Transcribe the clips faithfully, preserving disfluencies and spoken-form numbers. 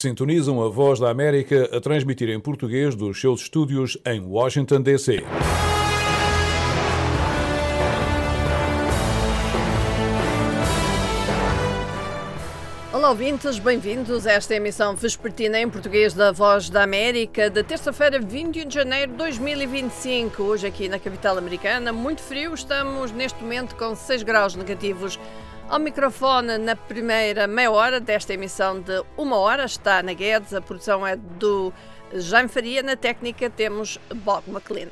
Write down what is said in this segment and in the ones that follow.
Sintonizam a Voz da América a transmitir em português dos seus estúdios em Washington, D C Olá ouvintes, bem-vindos a esta emissão vespertina em português da Voz da América de terça-feira, vinte e um de janeiro de dois mil e vinte e cinco. Hoje aqui na capital americana, muito frio, estamos neste momento com seis graus negativos. Ao microfone, na primeira meia hora desta emissão de uma hora, está na Guedes, a produção é do Jaime Faria, na técnica temos Bob McLean.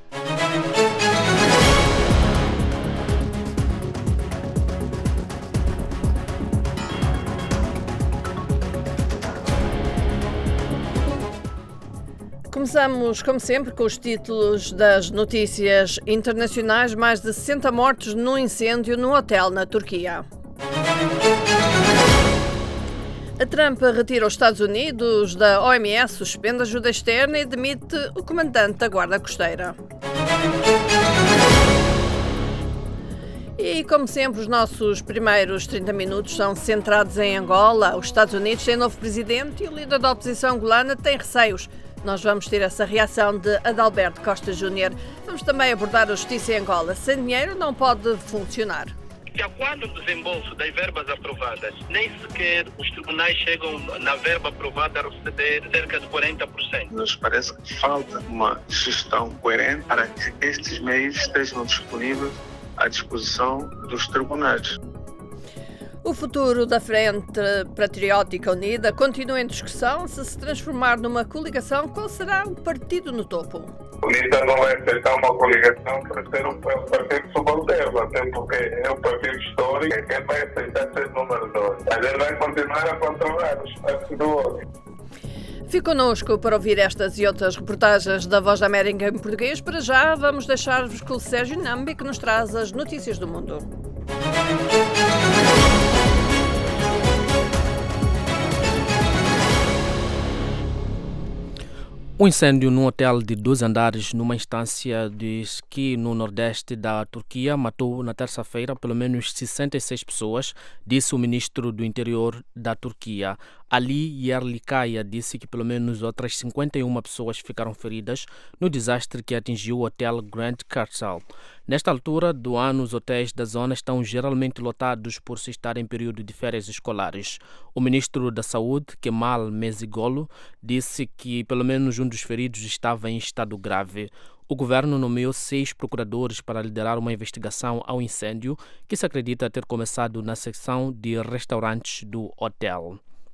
Começamos, como sempre, com os títulos das notícias internacionais. Mais de sessenta mortos num incêndio num hotel na Turquia. A Trump retira os Estados Unidos da O M S, suspende ajuda externa e demite o comandante da Guarda Costeira. E, como sempre, os nossos primeiros trinta minutos são centrados em Angola. Os Estados Unidos têm novo presidente e o líder da oposição angolana tem receios. Nós vamos ter essa reação de Adalberto Costa Júnior. Vamos também abordar a justiça em Angola. Sem dinheiro não pode funcionar. De acordo com o desembolso das verbas aprovadas, nem sequer os tribunais chegam na verba aprovada a receber cerca de quarenta por cento. Nos parece que falta uma gestão coerente para que estes meios estejam disponíveis à disposição dos tribunais. O futuro da Frente Patriótica Unida continua em discussão. Se se transformar numa coligação, qual será o partido no topo? A Unida não vai aceitar uma coligação para ser um partido subalterno, até porque é um partido histórico, é quem vai aceitar ser número dois. Mas ele vai continuar a controlar os espaços do outro. Fique connosco para ouvir estas e outras reportagens da Voz da América em português. Para já, vamos deixar-vos com o Sérgio Nambi, que nos traz as notícias do mundo. Um incêndio num hotel de dois andares numa instância de esqui no nordeste da Turquia matou na terça-feira pelo menos sessenta e seis pessoas, disse o ministro do Interior da Turquia. Ali Yerlikaya disse que pelo menos outras cinquenta e uma pessoas ficaram feridas no desastre que atingiu o hotel Grand Kartal. Nesta altura do ano, os hotéis da zona estão geralmente lotados por se estar em período de férias escolares. O ministro da Saúde, Kemal Mezigolu, disse que pelo menos um dos feridos estava em estado grave. O governo nomeou seis procuradores para liderar uma investigação ao incêndio que se acredita ter começado na seção de restaurantes do hotel.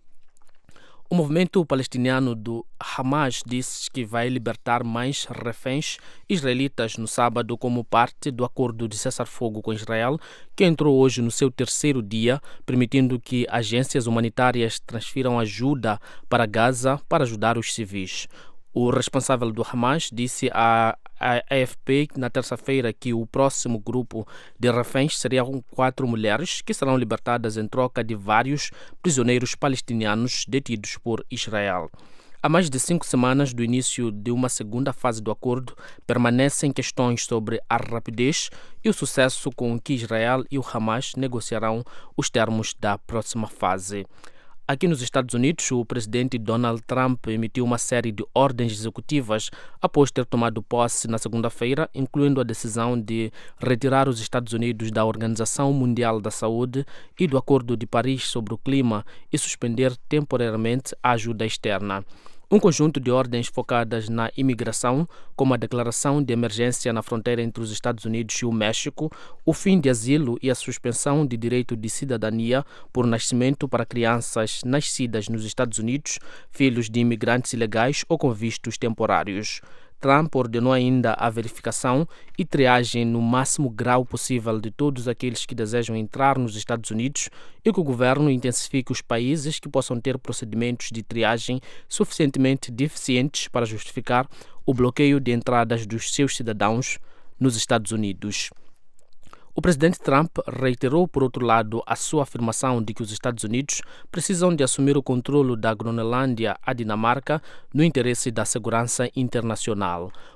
O movimento palestiniano do Hamas disse que vai libertar mais reféns israelitas no sábado como parte do acordo de cessar-fogo com Israel, que entrou hoje no seu terceiro dia, permitindo que agências humanitárias transfiram ajuda para Gaza para ajudar os civis. O responsável do Hamas disse à A F P na terça-feira que o próximo grupo de reféns seriam quatro mulheres que serão libertadas em troca de vários prisioneiros palestinianos detidos por Israel. Há mais de cinco semanas do início de uma segunda fase do acordo, permanecem questões sobre a rapidez e o sucesso com que Israel e o Hamas negociarão os termos da próxima fase. Aqui nos Estados Unidos, o presidente Donald Trump emitiu uma série de ordens executivas após ter tomado posse na segunda-feira, incluindo a decisão de retirar os Estados Unidos da Organização Mundial da Saúde e do Acordo de Paris sobre o Clima e suspender temporariamente a ajuda externa. Um conjunto de ordens focadas na imigração, como a declaração de emergência na fronteira entre os Estados Unidos e o México, o fim de asilo e a suspensão de direito de cidadania por nascimento para crianças nascidas nos Estados Unidos, filhos de imigrantes ilegais ou com vistos temporários. Trump ordenou ainda a verificação e triagem no máximo grau possível de todos aqueles que desejam entrar nos Estados Unidos e que o governo intensifique os países que possam ter procedimentos de triagem suficientemente deficientes para justificar o bloqueio de entradas dos seus cidadãos nos Estados Unidos. O presidente Trump reiterou, por outro lado, a sua afirmação de que os Estados Unidos precisam de assumir o controle da Groenlândia à Dinamarca no interesse da segurança internacional.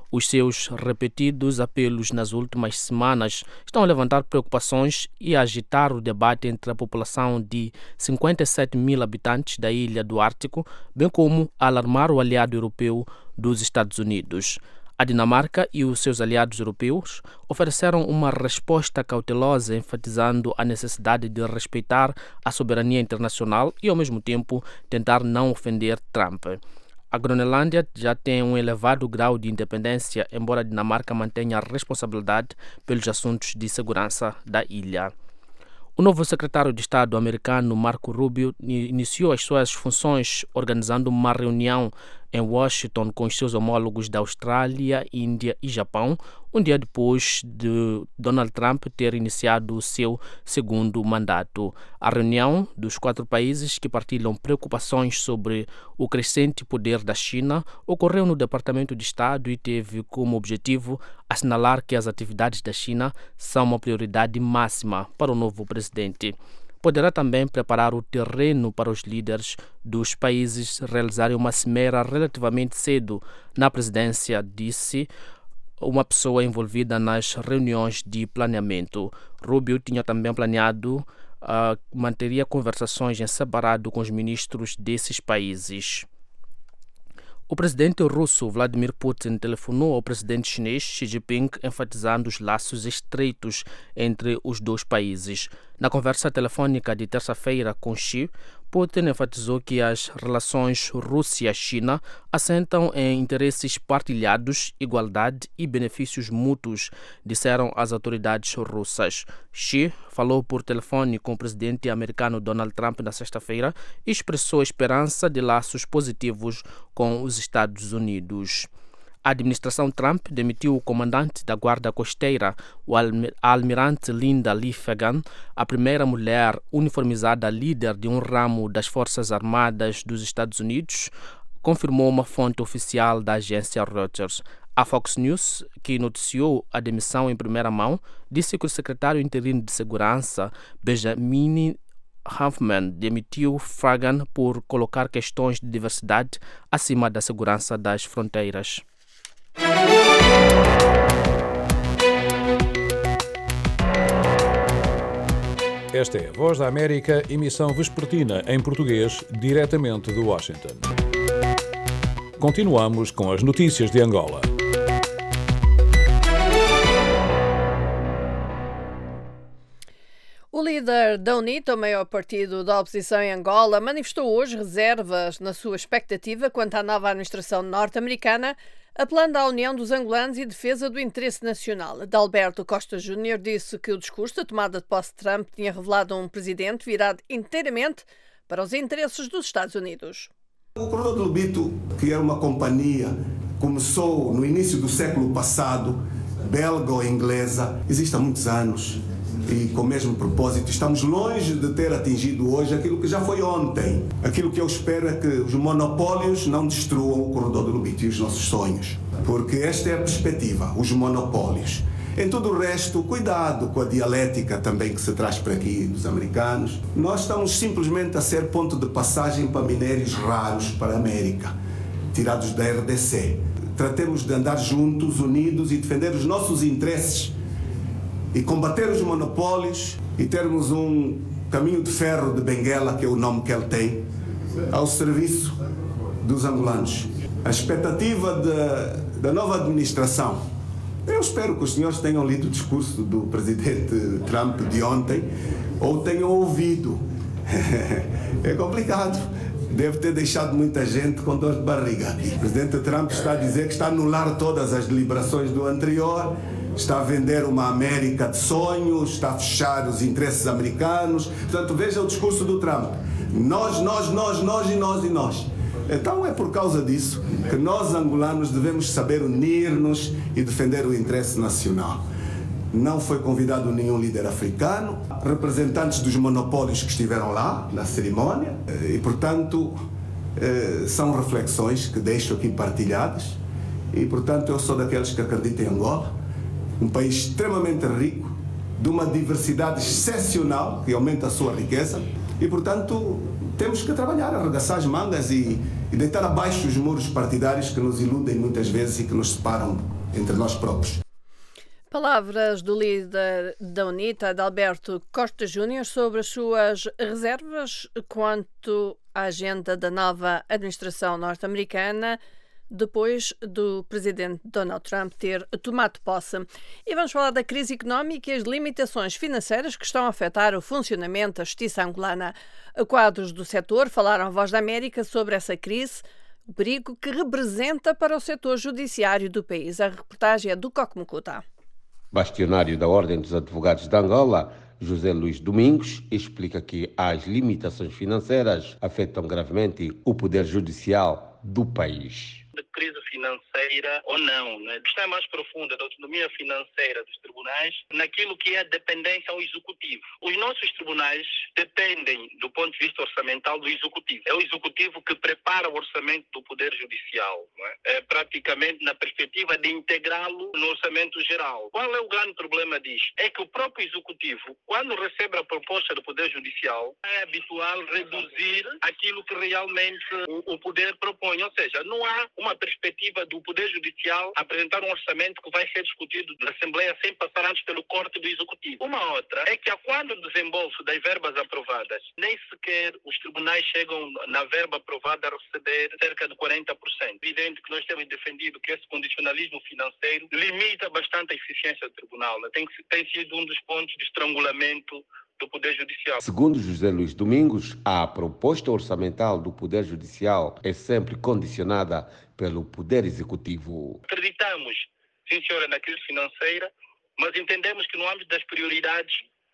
Os seus repetidos apelos nas últimas semanas estão a levantar preocupações e a agitar o debate entre a população de cinquenta e sete mil habitantes da ilha do Ártico, bem como a alarmar o aliado europeu dos Estados Unidos. A Dinamarca e os seus aliados europeus ofereceram uma resposta cautelosa, enfatizando a necessidade de respeitar a soberania internacional e, ao mesmo tempo, tentar não ofender Trump. A Groenlândia já tem um elevado grau de independência, embora a Dinamarca mantenha a responsabilidade pelos assuntos de segurança da ilha. O novo secretário de Estado americano, Marco Rubio, iniciou as suas funções organizando uma reunião em Washington com os seus homólogos da Austrália, Índia e Japão, um dia depois de Donald Trump ter iniciado o seu segundo mandato. A reunião dos quatro países que partilham preocupações sobre o crescente poder da China ocorreu no Departamento de Estado e teve como objetivo assinalar que as atividades da China são uma prioridade máxima para o novo presidente. Poderá também preparar o terreno para os líderes dos países realizarem uma cimeira relativamente cedo na presidência, disse uma pessoa envolvida nas reuniões de planeamento. Rubio tinha também planeado uh, manteria conversações em separado com os ministros desses países. O presidente russo Vladimir Putin telefonou ao presidente chinês Xi Jinping, enfatizando os laços estreitos entre os dois países. Na conversa telefônica de terça-feira com Xi, Putin enfatizou que as relações Rússia-China assentam em interesses partilhados, igualdade e benefícios mútuos, disseram as autoridades russas. Xi falou por telefone com o presidente americano Donald Trump na sexta-feira e expressou esperança de laços positivos com os Estados Unidos. A administração Trump demitiu o comandante da Guarda Costeira, o almirante Linda Lee Fagan, a primeira mulher uniformizada líder de um ramo das Forças Armadas dos Estados Unidos, confirmou uma fonte oficial da agência Reuters. A Fox News, que noticiou a demissão em primeira mão, disse que o secretário interino de Segurança, Benjamin Huffman, demitiu Fagan por colocar questões de diversidade acima da segurança das fronteiras. Esta é a Voz da América, emissão vespertina em português, diretamente de Washington. Continuamos com as notícias de Angola. O líder da UNITA, o maior partido da oposição em Angola, manifestou hoje reservas na sua expectativa quanto à nova administração norte-americana, apelando à união dos angolanos e defesa do interesse nacional. Adalberto Costa Júnior disse que o discurso da tomada de posse de Trump tinha revelado um presidente virado inteiramente para os interesses dos Estados Unidos. O Corredor do Lobito, que era uma companhia, começou no início do século passado, belgo-inglesa, existe há muitos anos. E com o mesmo propósito, estamos longe de ter atingido hoje aquilo que já foi ontem. Aquilo que eu espero é que os monopólios não destruam o Corredor do Lobito e os nossos sonhos. Porque esta é a perspectiva, os monopólios. Em todo o resto, cuidado com a dialética também que se traz para aqui dos americanos. Nós estamos simplesmente a ser ponto de passagem para minérios raros para a América, tirados da R D C. Tratemos de andar juntos, unidos e defender os nossos interesses e combater os monopólios e termos um caminho de ferro de Benguela, que é o nome que ele tem, ao serviço dos angolanos. A expectativa de, da nova administração. Eu espero que os senhores tenham lido o discurso do presidente Trump de ontem ou tenham ouvido. É complicado. Deve ter deixado muita gente com dor de barriga aqui. O presidente Trump está a dizer que está a anular todas as deliberações do anterior, está a vender uma América de sonhos, está a fechar os interesses americanos. Portanto, veja o discurso do Trump. Nós, nós, nós, nós e nós e nós. Então é por causa disso que nós, angolanos, devemos saber unir-nos e defender o interesse nacional. Não foi convidado nenhum líder africano, representantes dos monopólios que estiveram lá na cerimónia e, portanto, são reflexões que deixo aqui partilhadas e, portanto, eu sou daqueles que acreditam em Angola, um país extremamente rico, de uma diversidade excepcional que aumenta a sua riqueza e, portanto, temos que trabalhar, arregaçar as mangas e, e deitar abaixo os muros partidários que nos iludem muitas vezes e que nos separam entre nós próprios. Palavras do líder da UNITA, Adalberto Costa Júnior, sobre as suas reservas quanto à agenda da nova administração norte-americana, depois do presidente Donald Trump ter tomado posse. E vamos falar da crise económica e as limitações financeiras que estão a afetar o funcionamento da justiça angolana. Quadros do setor falaram à Voz da América sobre essa crise, o perigo que representa para o setor judiciário do país. A reportagem é do Cocmucuta. Bastionário da Ordem dos Advogados de Angola, José Luís Domingos, explica que as limitações financeiras afetam gravemente o poder judicial do país. De crise financeira ou não, né? A questão mais profunda da autonomia financeira dos tribunais naquilo que é a dependência ao executivo. Os nossos tribunais dependem, do ponto de vista orçamental, do executivo. É o executivo que prepara o orçamento do poder judicial, não é? É praticamente na perspectiva de integrá-lo no orçamento geral. Qual é o grande problema disto? É que o próprio executivo, quando recebe a proposta do poder judicial, é habitual reduzir aquilo que realmente o, o poder propõe, ou seja, não há uma perspectiva do Poder Judicial apresentar um orçamento que vai ser discutido na Assembleia sem passar antes pelo corte do Executivo. Uma outra é que, a quando o desembolso das verbas aprovadas, nem sequer os tribunais chegam na verba aprovada a receber cerca de quarenta por cento. Evidente que nós temos defendido que esse condicionalismo financeiro limita bastante a eficiência do tribunal, né? Tem, tem sido um dos pontos de estrangulamento do Poder Judicial. Segundo José Luís Domingos, a proposta orçamental do Poder Judicial é sempre condicionada pelo Poder Executivo. Acreditamos, sim senhora, na crise financeira, mas entendemos que no âmbito das prioridades,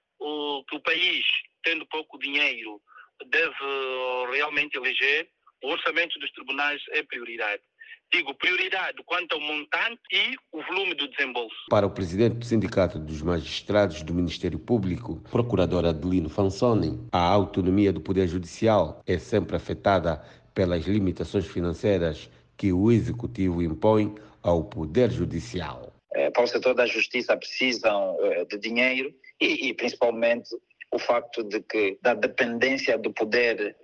o, que o país, tendo pouco dinheiro, deve realmente eleger, o orçamento dos tribunais é prioridade. Digo, prioridade quanto ao montante e o volume do desembolso. Para o presidente do Sindicato dos Magistrados do Ministério Público, procurador Adelino Fansoni, a autonomia do Poder Judicial é sempre afetada pelas limitações financeiras que o Executivo impõe ao Poder Judicial. É, para o setor da justiça precisam é, de dinheiro e, e principalmente o facto de que da dependência do poder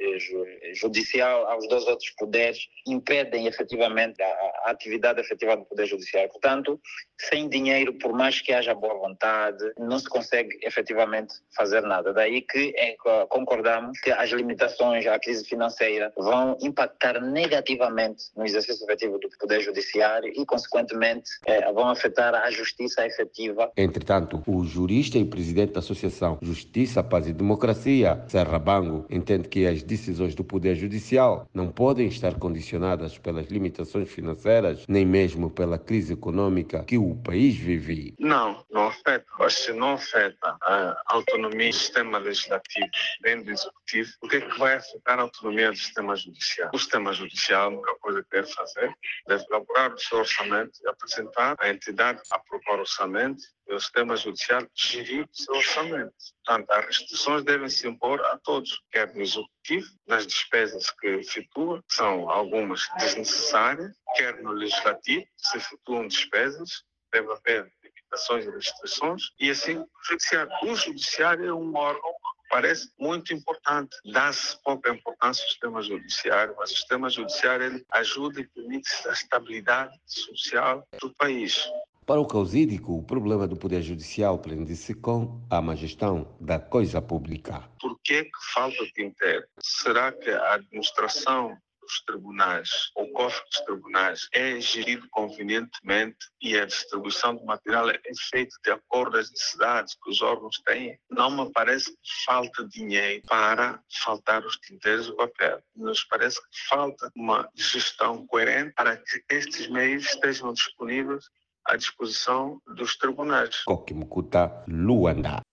judicial aos dois outros poderes impedem efetivamente a, a atividade efetiva do poder judicial. Portanto, sem dinheiro, por mais que haja boa vontade, não se consegue efetivamente fazer nada. Daí que é, concordamos que as limitações à crise financeira vão impactar negativamente no exercício efetivo do poder judiciário e, consequentemente, é, vão afetar a justiça efetiva. Entretanto, o jurista e presidente da Associação Justiça, Paz e Democracia, Serra Bango, entende que as decisões do Poder Judicial não podem estar condicionadas pelas limitações financeiras, nem mesmo pela crise econômica que o país vive. Não, não afeta. Acho que não afeta a autonomia do sistema legislativo dentro do executivo. O que é que vai afetar a autonomia do sistema judicial? O sistema judicial, a única coisa que deve fazer, deve elaborar o seu orçamento e apresentar à entidade a aprovar o orçamento e o sistema judicial gerir o seu orçamento. Portanto, as restrições devem se impor a todos, quer no executivo, nas despesas que efetua, que são algumas desnecessárias, quer no legislativo, se efetuam despesas, deve haver limitações e restrições, e assim o judiciário. O judiciário é um órgão que parece muito importante. Dá-se pouca importância ao sistema judiciário, mas o sistema judiciário ele ajuda e permite a estabilidade social do país. Para o causídico, o problema do Poder Judicial prende-se com a má gestão da coisa pública. Por que que falta dinheiro? Será que a administração dos tribunais, o cofre dos tribunais é gerido convenientemente e a distribuição do material é feita de acordo com as necessidades que os órgãos têm? Não me parece que falta dinheiro para faltar os tinteiros do papel. Nos parece que falta uma gestão coerente para que estes meios estejam disponíveis à disposição dos tribunais. Cocmucuta, Luanda.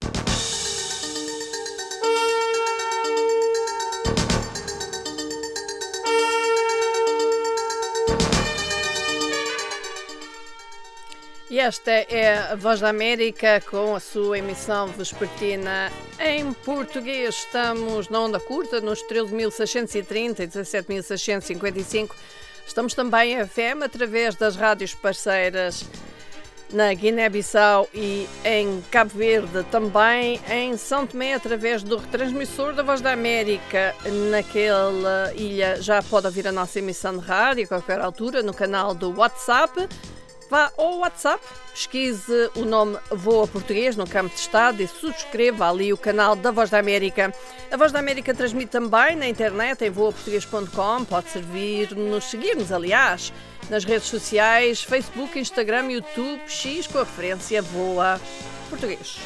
E esta é a Voz da América com a sua emissão vespertina em português. Estamos na onda curta, nos treze mil seiscentos e trinta e dezassete mil seiscentos e cinquenta e cinco. Estamos também em F M através das rádios parceiras na Guiné-Bissau e em Cabo Verde, também em São Tomé através do retransmissor da Voz da América. Naquela ilha já pode ouvir a nossa emissão de rádio a qualquer altura no canal do WhatsApp Vá ao WhatsApp, pesquise o nome Voa Português no campo de estado e subscreva ali o canal da Voz da América. A Voz da América transmite também na internet em voa português ponto com. Pode servir-nos, seguir-nos, aliás, nas redes sociais, Facebook, Instagram, YouTube, X com a referência Voa Português.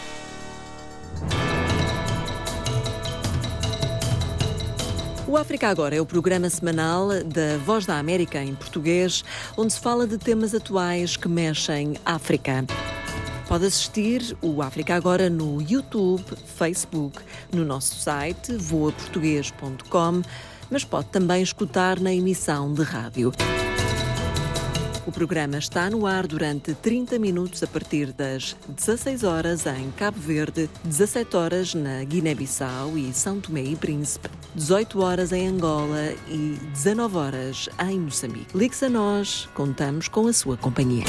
O África Agora é o programa semanal da Voz da América em português, onde se fala de temas atuais que mexem África. Pode assistir o África Agora no YouTube, Facebook, no nosso site voa português ponto com, mas pode também escutar na emissão de rádio. O programa está no ar durante trinta minutos a partir das dezasseis horas em Cabo Verde, dezassete horas na Guiné-Bissau e São Tomé e Príncipe, dezoito horas em Angola e dezanove horas em Moçambique. Ligue-se a nós, contamos com a sua companhia.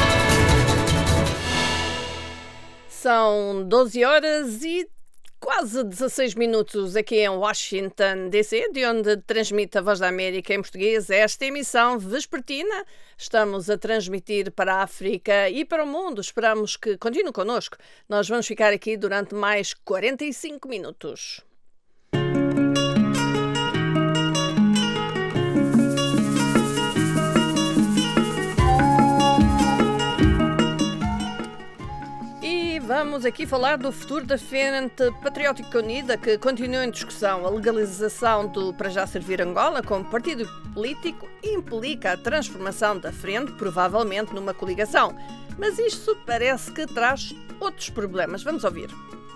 São doze horas e quase dezasseis minutos aqui em Washington, D C, de onde transmite a Voz da América em português esta emissão vespertina. Estamos a transmitir para a África e para o mundo. Esperamos que continue connosco. Nós vamos ficar aqui durante mais quarenta e cinco minutos. Vamos aqui falar do futuro da Frente Patriótica Unida, que continua em discussão. A legalização do Para Já Servir Angola como partido político implica a transformação da frente, provavelmente numa coligação. Mas isto parece que traz outros problemas. Vamos ouvir.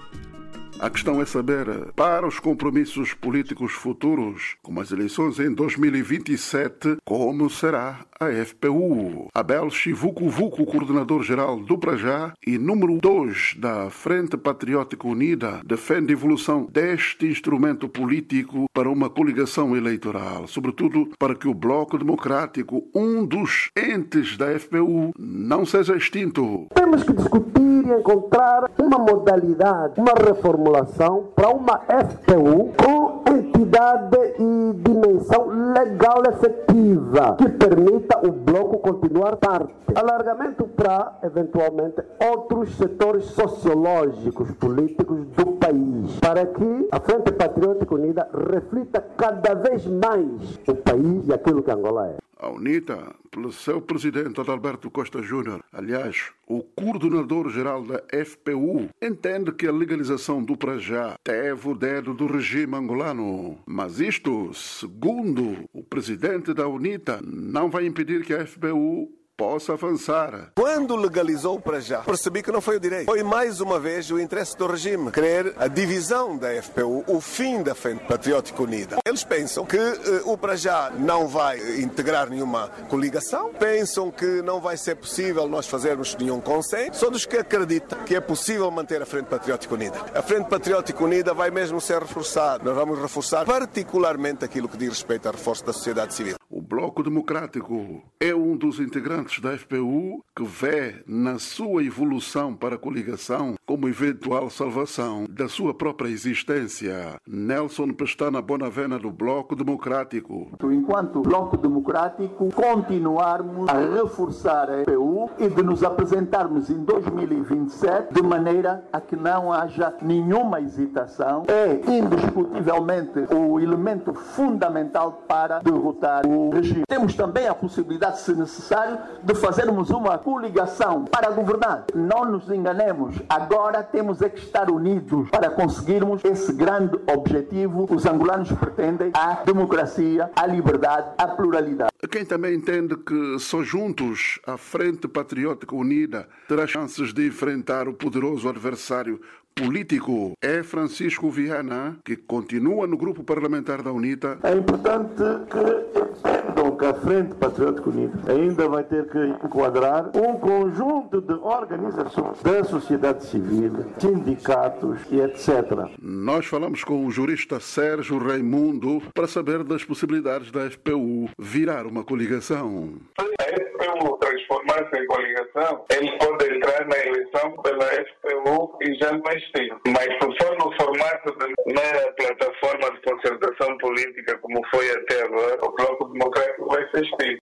A questão é saber, para os compromissos políticos futuros, como as eleições em dois mil e vinte e sete, como será a F P U. Abel Chivuco-Vuco, coordenador-geral do Prajá e número dois da Frente Patriótica Unida, defende a evolução deste instrumento político para uma coligação eleitoral, sobretudo para que o Bloco Democrático, um dos entes da F P U, não seja extinto. Temos que discutir e encontrar uma modalidade, uma reformulação para uma F P U com entidade e dimensão legal efetiva que permita o bloco continuar parte. Alargamento para, eventualmente, outros setores sociológicos, políticos do país, para que a Frente Patriótica Unida reflita cada vez mais o país e aquilo que Angola é. A UNITA, pelo seu presidente Adalberto Costa Júnior, aliás, o coordenador-geral da F P U, entende que a legalização do Prajá teve o dedo do regime angolano. Mas isto, segundo o presidente da UNITA, não vai impedir que a F P U possa avançar. Quando legalizou o Prajá, percebi que não foi o direito. Foi mais uma vez o interesse do regime querer a divisão da F P U, o fim da Frente Patriótica Unida. Eles pensam que uh, o Prajá não vai integrar nenhuma coligação, pensam que não vai ser possível nós fazermos nenhum consenso. São dos que acreditam que é possível manter a Frente Patriótica Unida. A Frente Patriótica Unida vai mesmo ser reforçada. Nós vamos reforçar particularmente aquilo que diz respeito ao reforço da sociedade civil. O Bloco Democrático é um dos integrantes da F P U que vê na sua evolução para a coligação como eventual salvação da sua própria existência. Nelson Pestana Bonavena, do Bloco Democrático. Enquanto Bloco Democrático, continuarmos a reforçar a F P U e de nos apresentarmos em dois mil e vinte e sete de maneira a que não haja nenhuma hesitação. É indiscutivelmente o elemento fundamental para derrotar o regime. Temos também a possibilidade, se necessário, de fazermos uma coligação para governar. Não nos enganemos, agora temos é que estar unidos para conseguirmos esse grande objetivo. Os angolanos pretendem a democracia, a liberdade, a pluralidade. Quem também entende que só juntos a Frente Patriótica Unida terá chances de enfrentar o poderoso adversário político é Francisco Viana, que continua no grupo parlamentar da UNITA. É importante que entendam que a Frente Patriótica Unida ainda vai ter que enquadrar um conjunto de organizações da sociedade civil, sindicatos e etcétera. Nós falamos com o jurista Sérgio Raimundo para saber das possibilidades da F P U virar uma coligação. A F P U transformar-se em coligação, ele pode entrar na eleição pela F P U e já não existe. Mas se for no formato de mera plataforma de concertação política, como foi até agora, o Bloco Democrático vai ser extinto.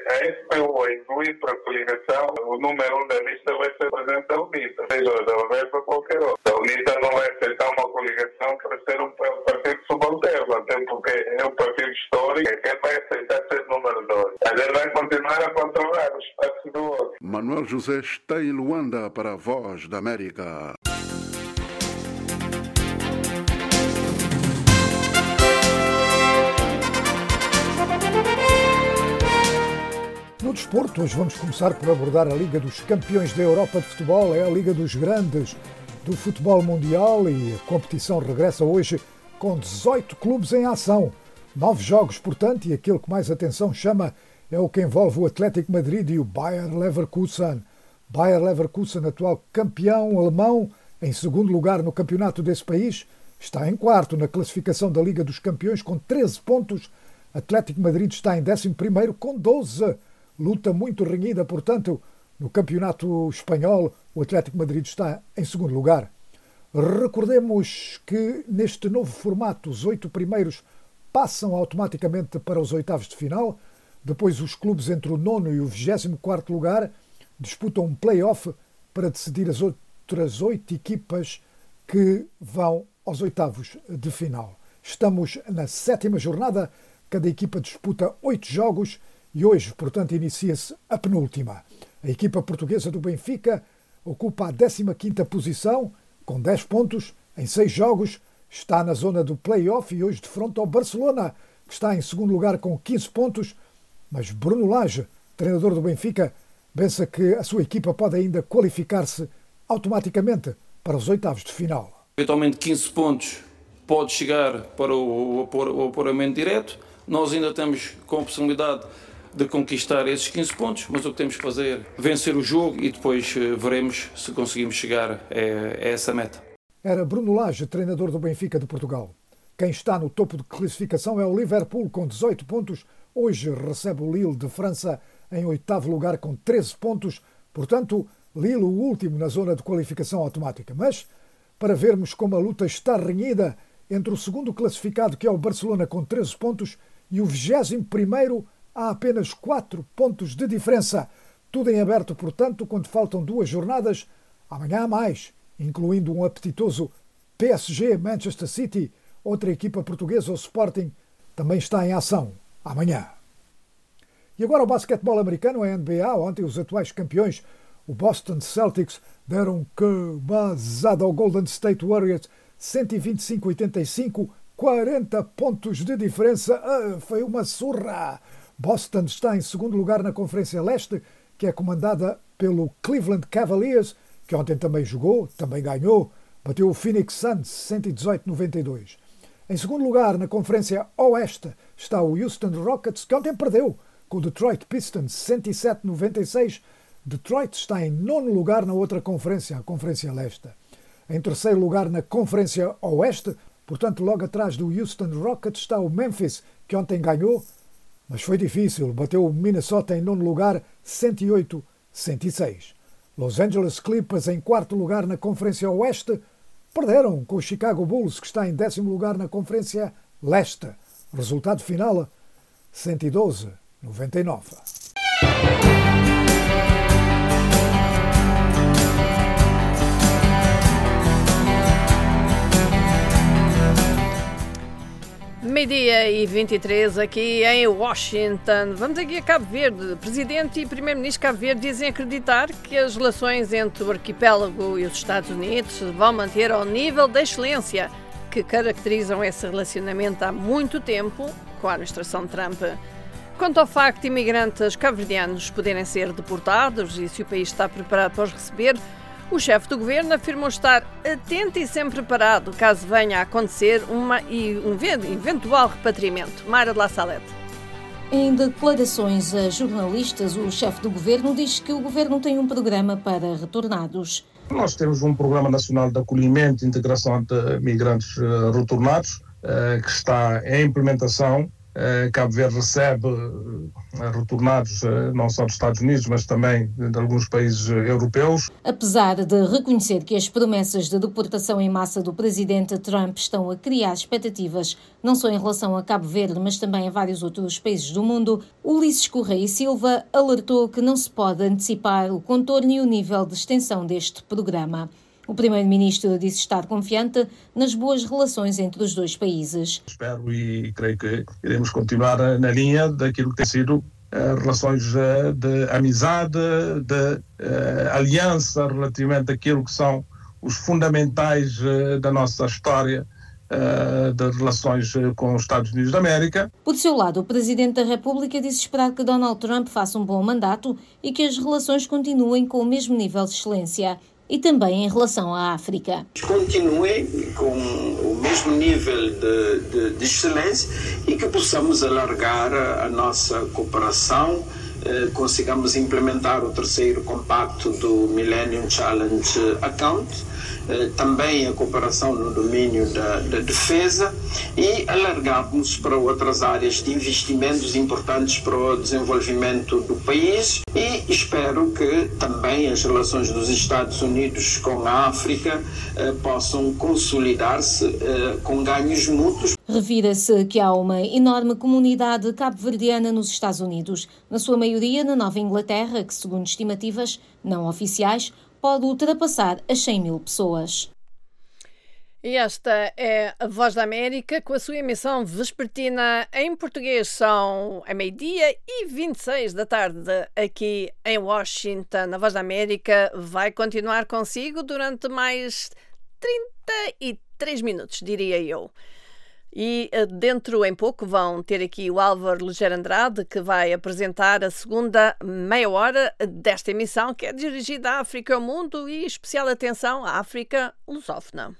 a F P U a incluir para a coligação, o número um da lista vai ser o presidente da UNITA, seja da U N E P ou qualquer outro. A UNITA não vai aceitar uma coligação para ser um partido subalterno, até porque é um partido histórico, quem vai aceitar ser número dois. Mas ele vai continuar a controlar o espaço do outro. Manuel José está em Luanda para a Voz da América. No desporto, hoje vamos começar por abordar a Liga dos Campeões da Europa de Futebol. É a Liga dos Grandes do futebol mundial e a competição regressa hoje com dezoito clubes em ação. Nove jogos, portanto, e aquilo que mais atenção chama é o que envolve o Atlético Madrid e o Bayer Leverkusen. Bayer Leverkusen, atual campeão alemão, em segundo lugar no campeonato desse país, está em quarto na classificação da Liga dos Campeões com treze pontos. Atlético Madrid está em décimo primeiro com doze. Luta muito renhida, portanto, no campeonato espanhol, o Atlético Madrid está em segundo lugar. Recordemos que neste novo formato os oito primeiros passam automaticamente para os oitavos de final. Depois os clubes entre o nono e o vigésimo quarto lugar disputam um play-off para decidir as outras oito equipas que vão aos oitavos de final. Estamos na sétima jornada, cada equipa disputa oito jogos e hoje, portanto, inicia-se a penúltima. A equipa portuguesa do Benfica ocupa a décima quinta posição, com dez pontos em seis jogos, está na zona do play-off e hoje defronta ao Barcelona, que está em segundo lugar com quinze pontos, mas Bruno Lage, treinador do Benfica, pensa que a sua equipa pode ainda qualificar-se automaticamente para os oitavos de final. Eventualmente quinze pontos pode chegar para o, o apuramento direto. Nós ainda estamos com a possibilidade de conquistar esses quinze pontos, mas o que temos que fazer é vencer o jogo e depois veremos se conseguimos chegar a essa meta. Era Bruno Lage, treinador do Benfica de Portugal. Quem está no topo de classificação é o Liverpool com dezoito pontos. Hoje recebe o Lille de França em oitavo lugar com treze pontos. Portanto, Lille o último na zona de qualificação automática. Mas, para vermos como a luta está renhida entre o segundo classificado, que é o Barcelona, com treze pontos, e o vigésimo primeiro, há apenas quatro pontos de diferença. Tudo em aberto, portanto, quando faltam duas jornadas. Amanhã há mais, incluindo um apetitoso P S G Manchester City. Outra equipa portuguesa, o Sporting, também está em ação amanhã. E agora o basquetebol americano, a N B A. Ontem os atuais campeões, o Boston Celtics, deram cabazada ao Golden State Warriors, cento e vinte e cinco a oitenta e cinco, quarenta pontos de diferença. Ah, foi uma surra! Boston está em segundo lugar na Conferência Leste, que é comandada pelo Cleveland Cavaliers, que ontem também jogou, também ganhou, bateu o Phoenix Suns cento e dezoito a noventa e dois. Em segundo lugar, na Conferência Oeste, está o Houston Rockets, que ontem perdeu com o Detroit Pistons cento e sete a noventa e seis. Detroit está em nono lugar na outra conferência, a Conferência Leste. Em terceiro lugar na Conferência Oeste, portanto logo atrás do Houston Rockets, está o Memphis, que ontem ganhou, mas foi difícil, bateu o Minnesota em nono lugar, cento e oito a cento e seis. Los Angeles Clippers em quarto lugar na Conferência Oeste, perderam com o Chicago Bulls, que está em décimo lugar na Conferência Leste. Resultado final, cento e doze a noventa e nove. Meio-dia e vinte e três aqui em Washington. Vamos aqui a Cabo Verde. Presidente e Primeiro-Ministro de Cabo Verde dizem acreditar que as relações entre o arquipélago e os Estados Unidos vão manter ao nível da excelência que caracterizam esse relacionamento há muito tempo com a administração de Trump. Quanto ao facto de imigrantes cabo-verdianos poderem ser deportados e se o país está preparado para os receber, o chefe do governo afirmou estar atento e sempre preparado caso venha a acontecer uma, um eventual repatriamento. Mara de La Salete. Em declarações a jornalistas, o chefe do governo diz que o governo tem um programa para retornados. Nós temos um programa nacional de acolhimento e integração de migrantes retornados, que está em implementação Cabo Verde recebe retornados não só dos Estados Unidos, mas também de alguns países europeus. Apesar de reconhecer que as promessas de deportação em massa do presidente Trump estão a criar expectativas não só em relação a Cabo Verde, mas também a vários outros países do mundo, Ulisses Correia e Silva alertou que não se pode antecipar o contorno e o nível de extensão deste programa. O primeiro-ministro disse estar confiante nas boas relações entre os dois países. Espero e creio que iremos continuar na linha daquilo que tem sido uh, relações uh, de amizade, de uh, aliança relativamente àquilo que são os fundamentais uh, da nossa história uh, de relações uh, com os Estados Unidos da América. Por seu lado, o Presidente da República disse esperar que Donald Trump faça um bom mandato e que as relações continuem com o mesmo nível de excelência. E também em relação à África. Continue com o mesmo nível de, de, de excelência e que possamos alargar a, a nossa cooperação, eh, consigamos implementar o terceiro compacto do Millennium Challenge Account, eh, também a cooperação no domínio da, da defesa e alargarmos para outras áreas de investimentos importantes para o desenvolvimento do país. E espero que também as relações dos Estados Unidos com a África eh, possam consolidar-se eh, com ganhos mútuos. Revira-se que há uma enorme comunidade cabo-verdiana nos Estados Unidos, na sua maioria na Nova Inglaterra, que, segundo estimativas não oficiais, pode ultrapassar as cem mil pessoas. E esta é a Voz da América, com a sua emissão vespertina em português. São a meio-dia e vinte e seis da tarde aqui em Washington. A Voz da América vai continuar consigo durante mais trinta e três minutos, diria eu. E dentro em pouco vão ter aqui o Álvaro Ligeiro Andrade, que vai apresentar a segunda meia hora desta emissão, que é dirigida à África e ao mundo e especial atenção à África lusófona.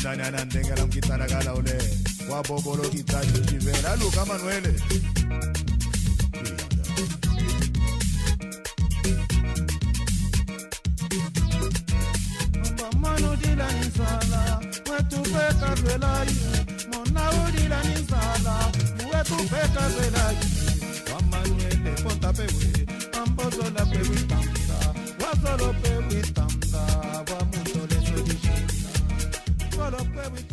Nani anandengela mkitana kala ule wabobolo kitani jivela Luka Manuele Mano dila nisala wetu peka zwelai mona udila nisala wetu peka zwelai wa Manuele ponta pewe ambozo la pewe tamba wa solo pewe tamba wa mundo le sodishina solo pewe